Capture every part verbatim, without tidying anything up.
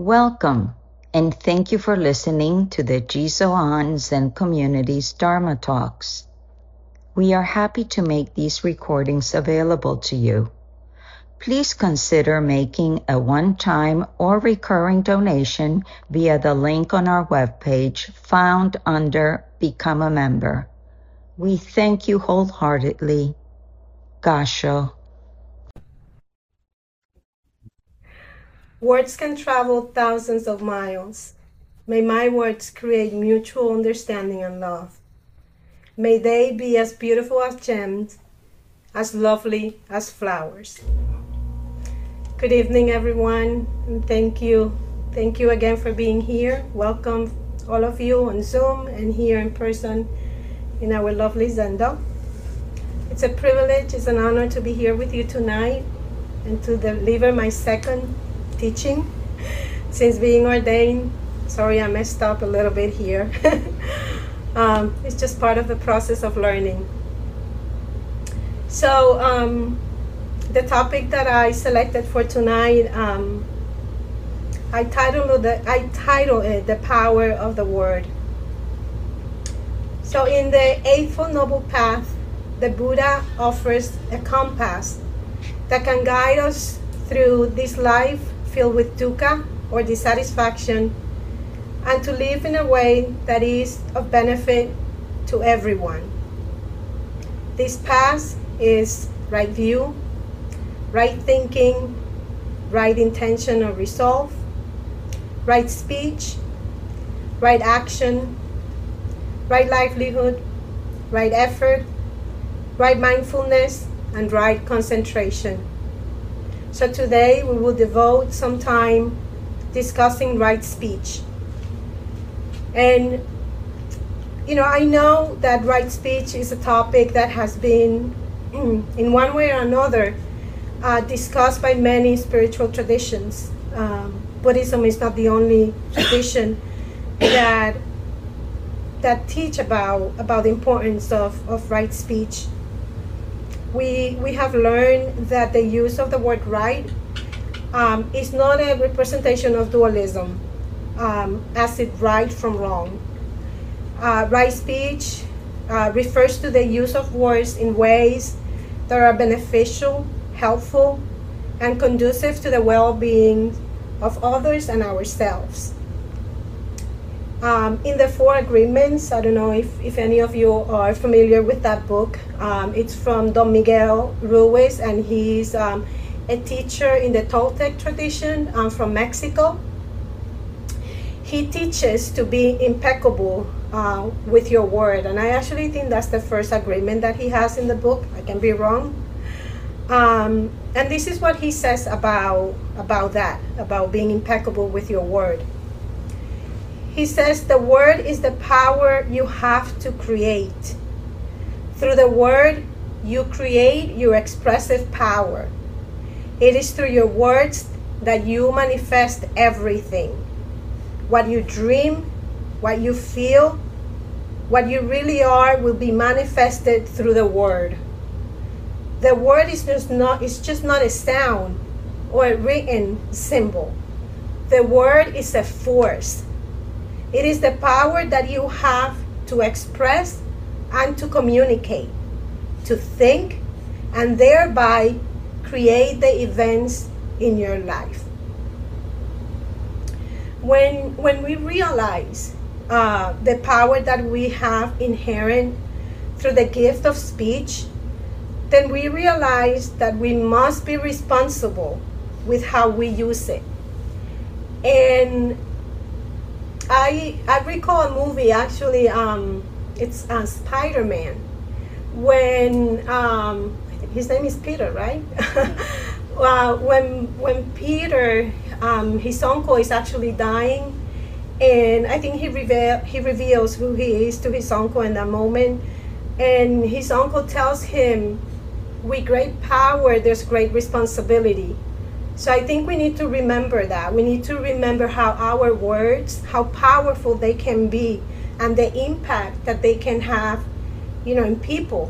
Welcome, and thank you for listening to the Jisoan Zen Community's Dharma Talks. We are happy to make these recordings available to you. Please consider making a one-time or recurring donation via the link on our webpage found under Become a Member. We thank you wholeheartedly. Gasho. Words can travel thousands of miles. May my words create mutual understanding and love. May they be as beautiful as gems, as lovely as flowers. Good evening, everyone, and thank you. Thank you again for being here. Welcome, all of you on Zoom and here in person in our lovely Zendo. It's a privilege, it's an honor to be here with you tonight and to deliver my second teaching since being ordained. Sorry, I messed up a little bit here. um, it's just part of the process of learning. So um, the topic that I selected for tonight, um, I titled it, I titled it "The Power of the Word." So in the Eightfold Noble Path, the Buddha offers a compass that can guide us through this life filled with dukkha or dissatisfaction, and to live in a way that is of benefit to everyone. This path is right view, right thinking, right intention or resolve, right speech, right action, right livelihood, right effort, right mindfulness, and right concentration. So today we will devote some time discussing right speech. And, you know, I know that right speech is a topic that has been, in one way or another, uh, discussed by many spiritual traditions. Um, Buddhism is not the only tradition that that teach about, about the importance of, of right speech. We, we have learned that the use of the word right um, is not a representation of dualism, um, as it right from wrong. Uh, right speech uh, refers to the use of words in ways that are beneficial, helpful, and conducive to the well-being of others and ourselves. Um, in the Four Agreements, I don't know if, if any of you are familiar with that book. Um, it's from Don Miguel Ruiz, and he's um, a teacher in the Toltec tradition um, from Mexico. He teaches to be impeccable uh, with your word, and I actually think that's the first agreement that he has in the book. I can be wrong. Um, and this is what he says about, about that, about being impeccable with your word. He says the word is the power you have to create. Through the word, you create your expressive power. It is through your words that you manifest everything. What you dream, what you feel, what you really are will be manifested through the word. The word is just not, it's just not a sound or a written symbol. The word is a force. It is the power that you have to express and to communicate, to think, and thereby create the events in your life. When, when we realize uh, the power that we have inherent through the gift of speech, then we realize that we must be responsible with how we use it. And I, I recall a movie, actually, um, it's uh, Spider-Man, when, um, his name is Peter, right? uh, when, when Peter, um, his uncle is actually dying, and I think he, reveal, he reveals who he is to his uncle in that moment, and his uncle tells him, with great power, there's great responsibility. So I think we need to remember that. We need to remember how our words, how powerful they can be, and the impact that they can have, you know, in people.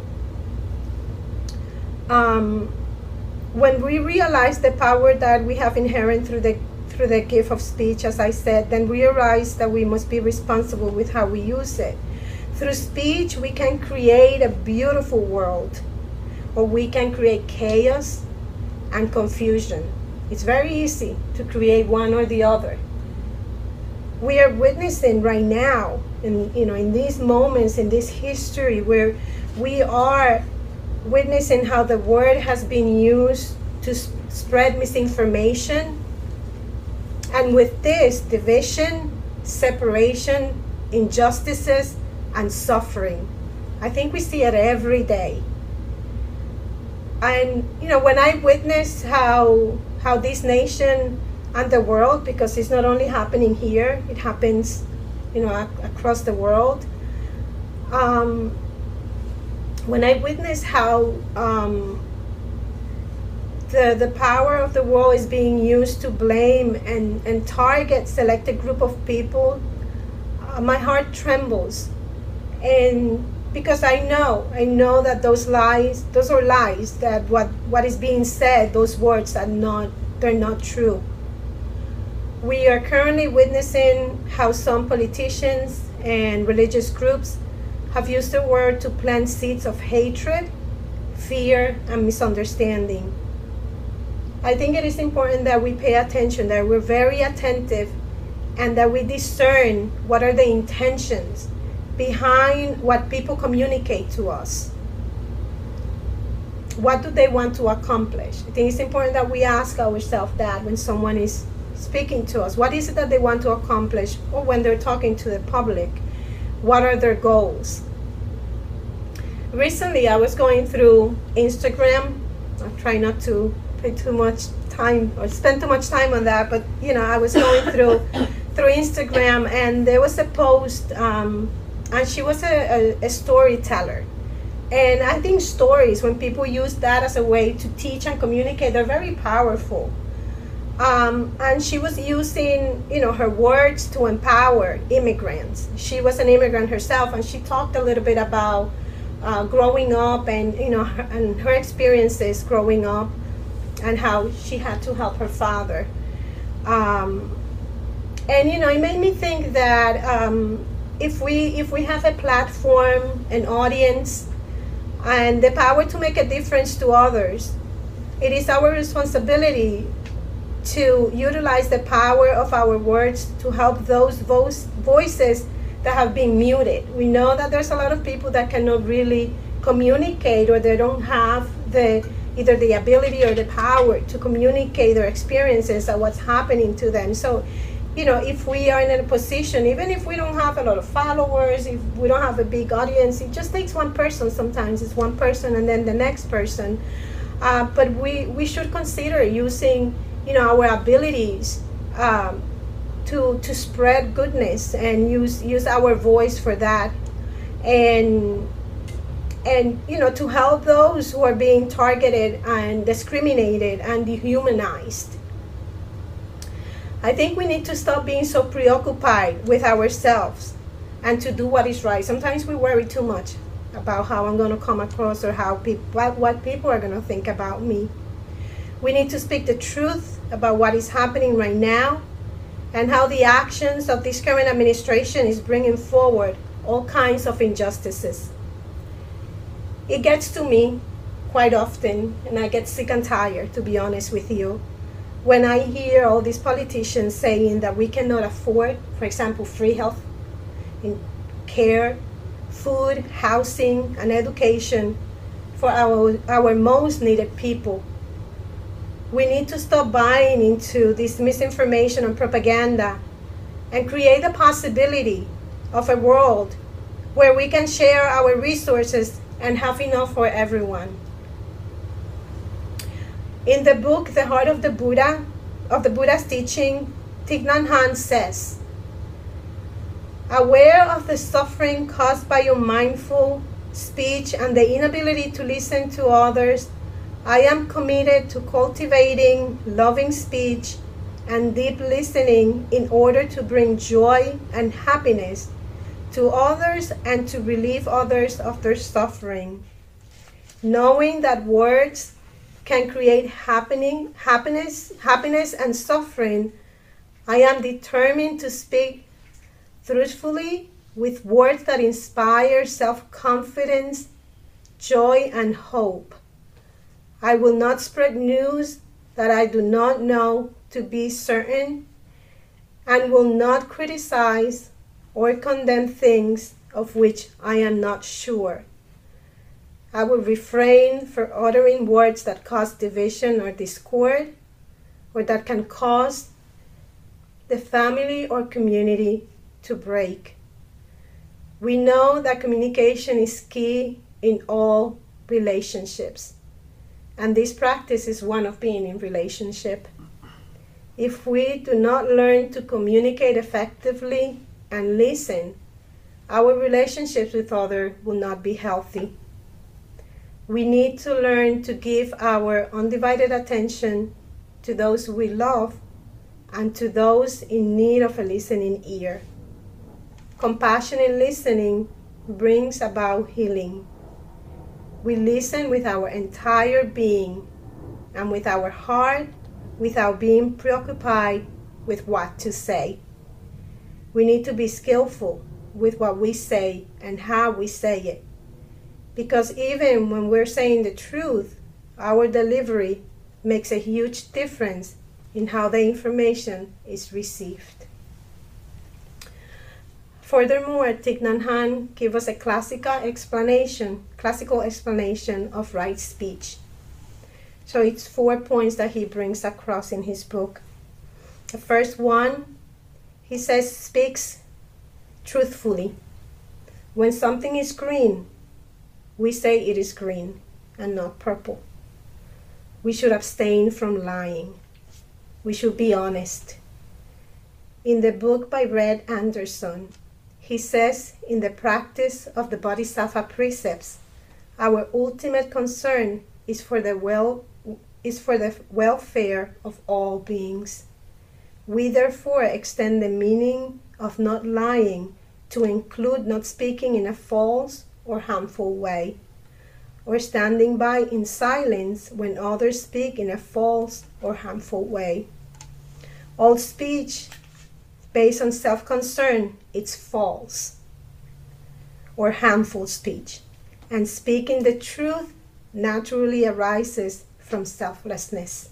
Um, when we realize the power that we have inherent through the through the gift of speech, as I said, then realize that we must be responsible with how we use it. Through speech, we can create a beautiful world, or we can create chaos and confusion. It's very easy to create one or the other. We are witnessing right now, in, you know, in these moments, in this history, where we are witnessing how the word has been used to sp- spread misinformation. And with this, division, separation, injustices, and suffering. I think we see it every day. And, you know, when I witness how how this nation and the world, because it's not only happening here, it happens, you know, ac- across the world. Um, when I witness how um, the the power of the world is being used to blame and, and target selected group of people, uh, my heart trembles. And because I know, I know that those lies, those are lies, that what, what is being said, those words are not, they're not true. We are currently witnessing how some politicians and religious groups have used the word to plant seeds of hatred, fear, and misunderstanding. I think it is important that we pay attention, that we're very attentive, and that we discern what are the intentions behind what people communicate to us. What do they want to accomplish? I think it's important that we ask ourselves that when someone is speaking to us. What is it that they want to accomplish? Or when they're talking to the public, what are their goals? Recently, I was going through Instagram. I try not to pay too much time or spend too much time on that, but you know, I was going through through Instagram, and there was a post, um, and she was a, a, a storyteller. And I think stories, when people use that as a way to teach and communicate, they're very powerful. Um, and she was using, you know, her words to empower immigrants. She was an immigrant herself, and she talked a little bit about uh, growing up and, you know, her, and her experiences growing up, and how she had to help her father. Um, and, you know, it made me think that um, if we if we have a platform, an audience, and the power to make a difference to others, it is our responsibility to utilize the power of our words to help those voice, voices that have been muted. We know that there's a lot of people that cannot really communicate, or they don't have the either the ability or the power to communicate their experiences and what's happening to them. So, you know, if we are in a position, even if we don't have a lot of followers, if we don't have a big audience, it just takes one person. Sometimes it's one person and then the next person. Uh, but we, we should consider using, you know, our abilities um, to to spread goodness, and use use our voice for that, and and you know, to help those who are being targeted and discriminated and dehumanized. I think we need to stop being so preoccupied with ourselves and to do what is right. Sometimes we worry too much about how I'm going to come across, or how people, what, what people are going to think about me. We need to speak the truth about what is happening right now, and how the actions of this current administration is bringing forward all kinds of injustices. It gets to me quite often, and I get sick and tired, to be honest with you, when I hear all these politicians saying that we cannot afford, for example, free health, care, food, housing, and education for our, our most needed people. We need to stop buying into this misinformation and propaganda, and create the possibility of a world where we can share our resources and have enough for everyone. In the book, The Heart of the Buddha, of the Buddha's teaching, Thich Nhat Hanh says, aware of the suffering caused by unmindful speech and the inability to listen to others, I am committed to cultivating loving speech and deep listening in order to bring joy and happiness to others and to relieve others of their suffering. Knowing that words can create happening, happiness, happiness and suffering, I am determined to speak truthfully with words that inspire self-confidence, joy, and hope. I will not spread news that I do not know to be certain, and will not criticize or condemn things of which I am not sure. I will refrain from uttering words that cause division or discord, or that can cause the family or community to break. We know that communication is key in all relationships, and this practice is one of being in relationship. If we do not learn to communicate effectively and listen, our relationships with others will not be healthy. We need to learn to give our undivided attention to those we love and to those in need of a listening ear. Compassionate listening brings about healing. We listen with our entire being and with our heart, without being preoccupied with what to say. We need to be skillful with what we say and how we say it, because even when we're saying the truth, our delivery makes a huge difference in how the information is received. Furthermore, Thich Nhat Hanh gives us a classical explanation, classical explanation of right speech. So it's four points that he brings across in his book. The first one, he says, speaks truthfully. When something is green, we say it is green and not purple. We should abstain from lying. We should be honest. In the book by Brett Anderson, he says, in the practice of the Bodhisattva precepts, our ultimate concern is for the well is for the welfare of all beings. We therefore extend the meaning of not lying to include not speaking in a false or harmful way, or standing by in silence when others speak in a false or harmful way. All speech based on self-concern is false or harmful speech, and speaking the truth naturally arises from selflessness.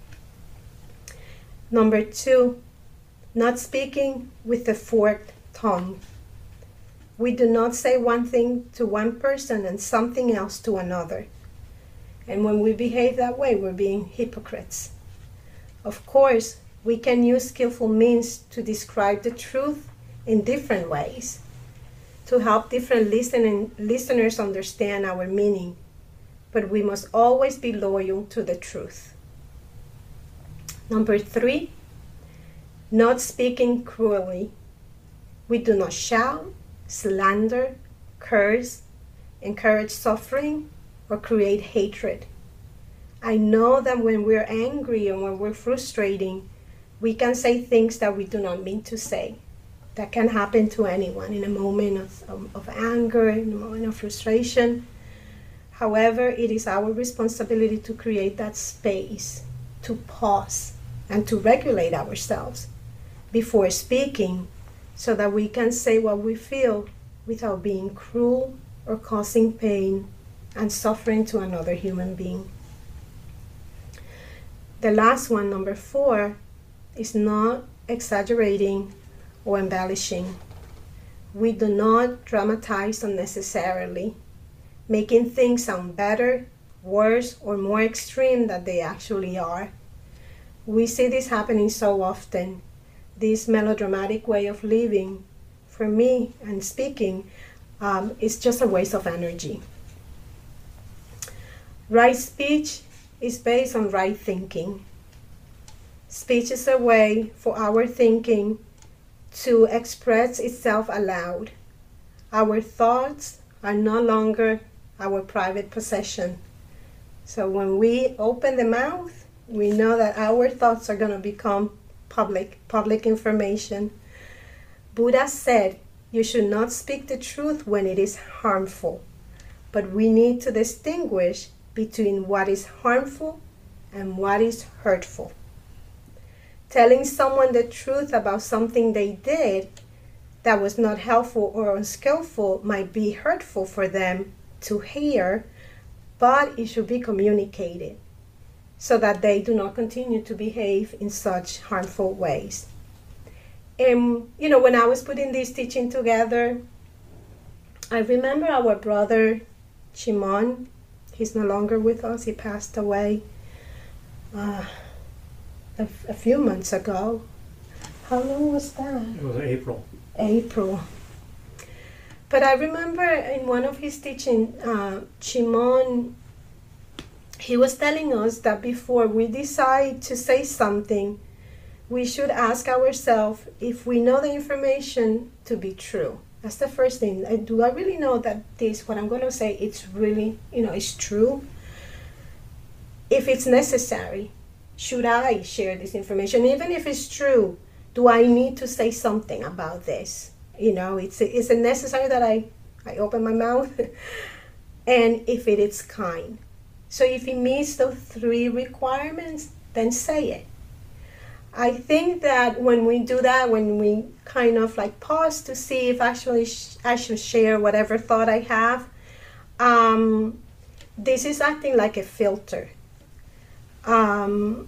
Number two, not speaking with a forked tongue. We do not say one thing to one person and something else to another. And when we behave that way, we're being hypocrites. Of course, we can use skillful means to describe the truth in different ways, to help different listening, listeners understand our meaning, but we must always be loyal to the truth. Number three, not speaking cruelly. We do not shout, slander, curse, encourage suffering, or create hatred. I know that when we're angry and when we're frustrating, we can say things that we do not mean to say. That can happen to anyone in a moment of, of, of anger, in a moment of frustration. However, it is our responsibility to create that space, to pause, and to regulate ourselves before speaking, so that we can say what we feel without being cruel or causing pain and suffering to another human being. The last one, number four, is not exaggerating or embellishing. We do not dramatize unnecessarily, making things sound better, worse, or more extreme than they actually are. We see this happening so often. This melodramatic way of living, for me and speaking, um, is just a waste of energy. Right speech is based on right thinking. Speech is a way for our thinking to express itself aloud. Our thoughts are no longer our private possession. So when we open the mouth, we know that our thoughts are going to become public, public information. Buddha said, you should not speak the truth when it is harmful, but we need to distinguish between what is harmful and what is hurtful. telling someone the truth about something they did that was not helpful or unskillful might be hurtful for them to hear, but it should be communicated so that they do not continue to behave in such harmful ways. And, you know, when I was putting this teaching together, I remember our brother, Shimon. He's no longer with us. He passed away uh, a, a few months ago. How long was that? It was April. April. But I remember in one of his teaching, uh, Shimon, he was telling us that before we decide to say something, we should ask ourselves if we know the information to be true. That's the first thing. Do I really know that this, what I'm going to say, it's really, you know, it's true? If it's necessary, should I share this information? Even if it's true, do I need to say something about this? You know, it's, is it necessary that I, I open my mouth? And if it is kind. So if it meets those three requirements, then say it. I think that when we do that, when we kind of like pause to see if actually sh- I should share whatever thought I have, um, this is acting like a filter. Um,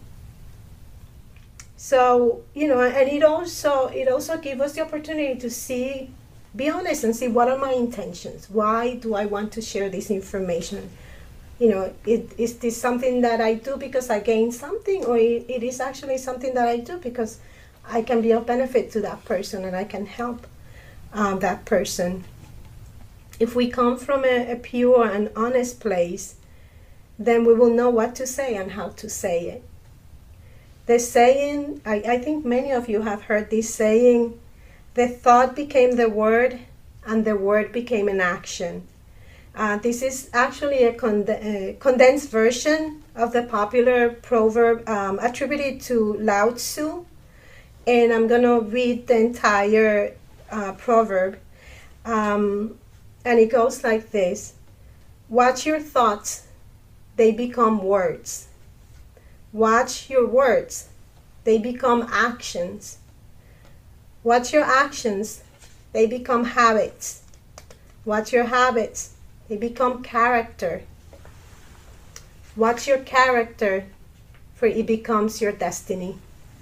so, you know, and it also, it also gives us the opportunity to see, be honest and see what are my intentions. Why do I want to share this information? You know, it, is this something that I do because I gain something, or it, it is actually something that I do because I can be of benefit to that person and I can help um, that person. If we come from a, a pure and honest place, then we will know what to say and how to say it. The saying, I, I think many of you have heard this saying, the thought became the word and the word became an action. Uh, this is actually a cond- uh, condensed version of the popular proverb um, attributed to Lao Tzu. And I'm going to read the entire uh, proverb. Um, and it goes like this. Watch your thoughts, they become words. Watch your words, they become actions. Watch your actions, they become habits. Watch your habits, they become character. Watch your character, for it becomes your destiny.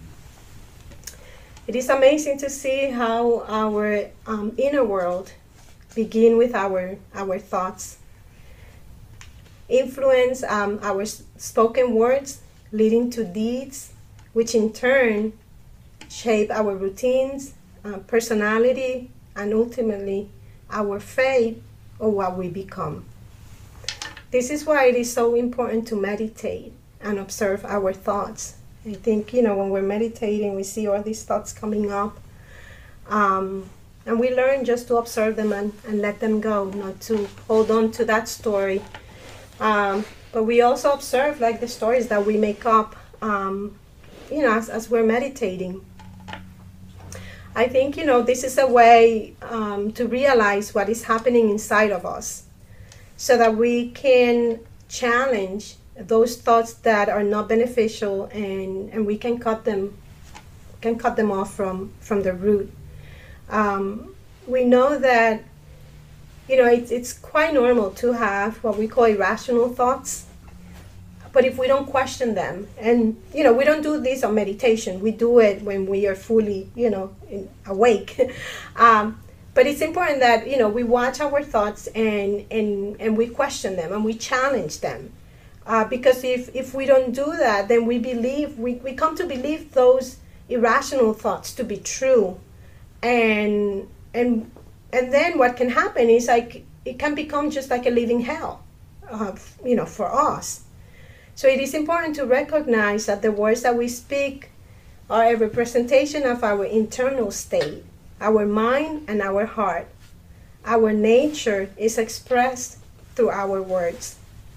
It is amazing to see how our um, inner world begin with our, our thoughts. Influence um, our spoken words, leading to deeds, which in turn shape our routines, uh, personality, and ultimately our fate, or what we become. This is why it is so important to meditate and observe our thoughts. I think, you know, when we're meditating, we see all these thoughts coming up. Um, and we learn just to observe them and, and let them go, not to hold on to that story. Um, but we also observe, like, the stories that we make up, um, you know, as, as we're meditating. I think, you know, this is a way um, to realize what is happening inside of us so that we can challenge those thoughts that are not beneficial, and, and we can cut them can cut them off from, from the root. Um, we know that, you know, it's, it's quite normal to have what we call irrational thoughts. But if we don't question them, and, you know, we don't do this on meditation. We do it when we are fully, you know, in, awake. um, but it's important that, you know, we watch our thoughts and, and, and we question them and we challenge them. Uh, because if, if we don't do that, then we believe, we, we come to believe those irrational thoughts to be true. And, and, and then what can happen is, like, it can become just like a living hell, uh, you know, for us. So it is important to recognize that the words that we speak are a representation of our internal state, our mind and our heart. Our nature is expressed through our words.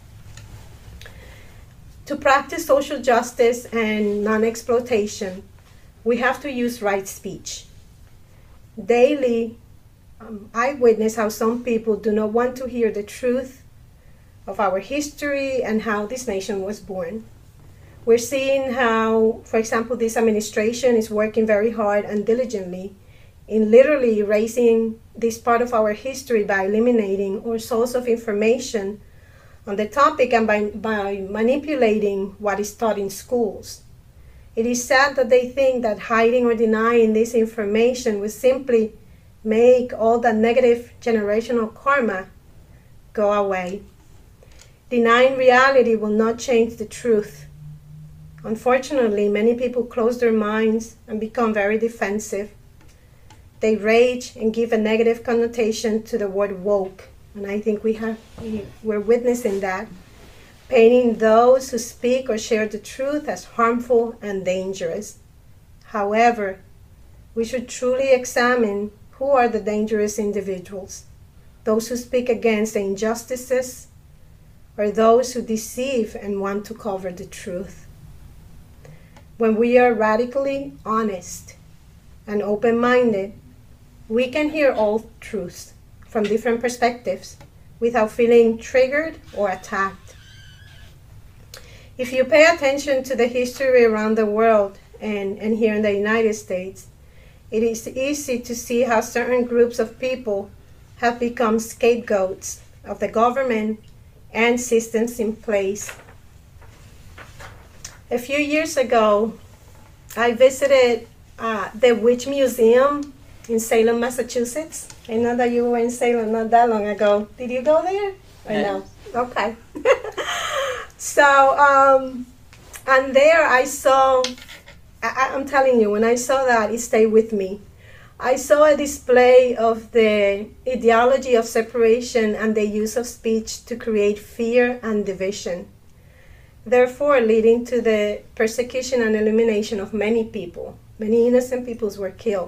To practice social justice and non-exploitation, we have to use right speech. Daily, um, I witness how some people do not want to hear the truth of our history and how this nation was born. We're seeing how, for example, this administration is working very hard and diligently in literally erasing this part of our history by eliminating our source of information on the topic and by, by manipulating what is taught in schools. It is sad that they think that hiding or denying this information will simply make all that negative generational karma go away. Denying reality will not change the truth. Unfortunately, many people close their minds and become very defensive. They rage and give a negative connotation to the word woke. And I think we have, we, we're witnessing that, painting those who speak or share the truth as harmful and dangerous. However, we should truly examine who are the dangerous individuals, those who speak against the injustices, or those who deceive and want to cover the truth. When we are radically honest and open-minded, we can hear all truths from different perspectives without feeling triggered or attacked. If you pay attention to the history around the world and, and here in the United States, it is easy to see how certain groups of people have become scapegoats of the government and systems in place. A few years ago, I visited uh, the Witch Museum in Salem, Massachusetts. I know that you were in Salem not that long ago. Did you go there? I know. Okay. So, um, and there I saw, I, I'm telling you, when I saw that, it stayed with me. I saw a display of the ideology of separation and the use of speech to create fear and division, therefore leading to the persecution and elimination of many people. Many innocent peoples were killed.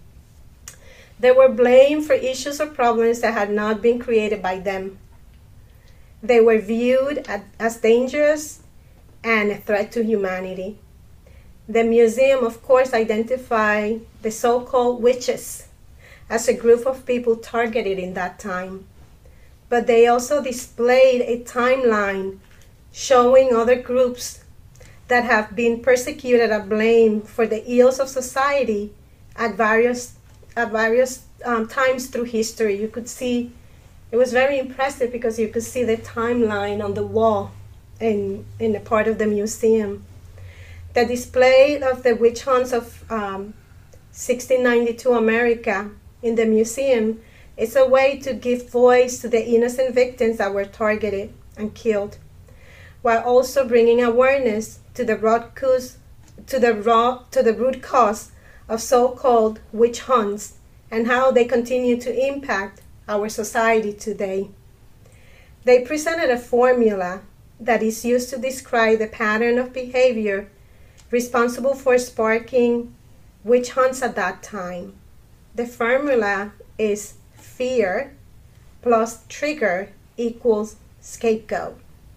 They were blamed for issues or problems that had not been created by them. They were viewed as dangerous and a threat to humanity. The museum, of course, identified the so-called witches as a group of people targeted in that time. But they also displayed a timeline showing other groups that have been persecuted and blamed for the ills of society at various, at various um, times through history. You could see, it was very impressive because you could see the timeline on the wall in, in a part of the museum. The display of the witch hunts of um, sixteen ninety-two America in the museum is a way to give voice to the innocent victims that were targeted and killed, while also bringing awareness to the root cause, to the raw, to the root cause of so-called witch hunts and how they continue to impact our society today. They presented a formula that is used to describe the pattern of behavior responsible for sparking witch hunts at that time. The formula is fear plus trigger equals scapegoat.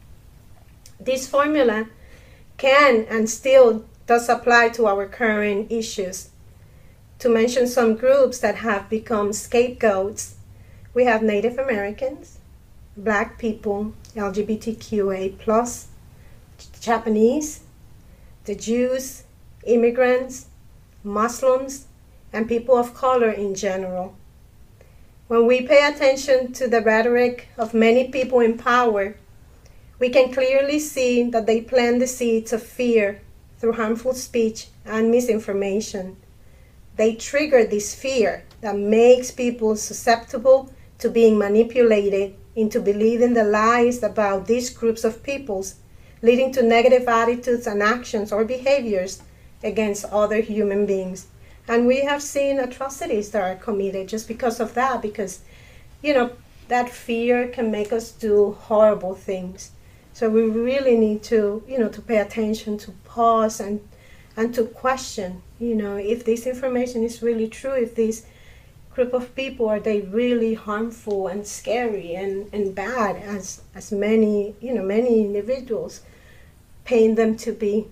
This formula can and still does apply to our current issues. To mention some groups that have become scapegoats, we have Native Americans, Black people, L G B T Q A plus, Japanese, the Jews, immigrants, Muslims, and people of color in general. When we pay attention to the rhetoric of many people in power, we can clearly see that they plant the seeds of fear through harmful speech and misinformation. They trigger this fear that makes people susceptible to being manipulated into believing the lies about these groups of peoples, leading to negative attitudes and actions or behaviors against other human beings. And we have seen atrocities that are committed just because of that, because, you know, that fear can make us do horrible things. So we really need to, you know, to pay attention, to pause and and to question, you know, if this information is really true, if this group of people, are they really harmful and scary and, and bad as, as many, you know, many individuals paint them to be.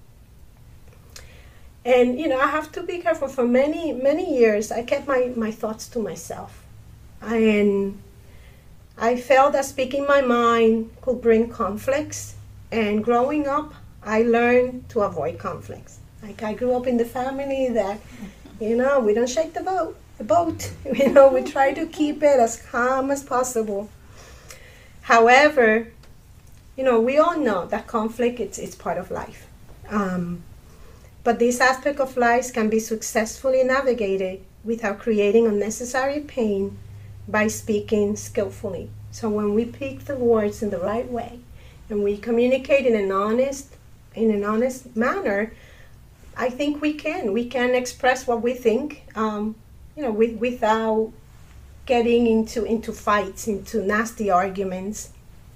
And, you know, I have to be careful. For many, many years, I kept my, my thoughts to myself. And I felt that speaking my mind could bring conflicts. And growing up, I learned to avoid conflicts. Like I grew up in the family that, you know, we don't shake the boat. The boat, you know, we try to keep it as calm as possible. However, you know, we all know that conflict it's it's part of life. Um, but this aspect of life can be successfully navigated without creating unnecessary pain by speaking skillfully. So when we pick the words in the right way and we communicate in an honest, in an honest manner, I think we can. We can express what we think, um, you know, with, without getting into, into fights, into nasty arguments.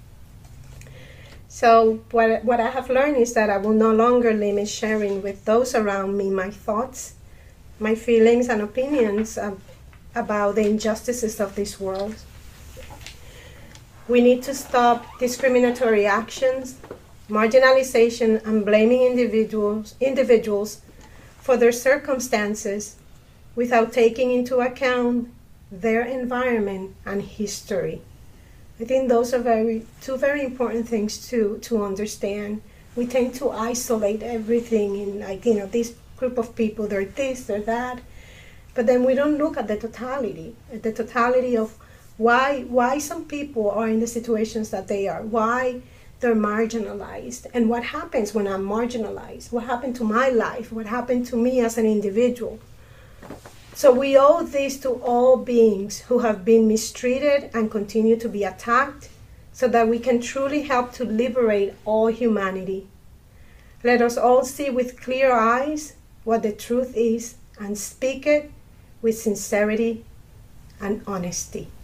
So what, what I have learned is that I will no longer limit sharing with those around me my thoughts, my feelings and opinions um, about the injustices of this world. We need to stop discriminatory actions, marginalization, and blaming individuals, individuals for their circumstances without taking into account their environment and history. I think those are very two very important things to, to understand. We tend to isolate everything in, like, you know, this group of people, they're this, they're that, but then we don't look at the totality, at the totality of why why some people are in the situations that they are, why they're marginalized, and what happens when I'm marginalized, what happened to my life, what happened to me as an individual. So we owe this to all beings who have been mistreated and continue to be attacked, so that we can truly help to liberate all humanity. Let us all see with clear eyes what the truth is and speak it with sincerity and honesty.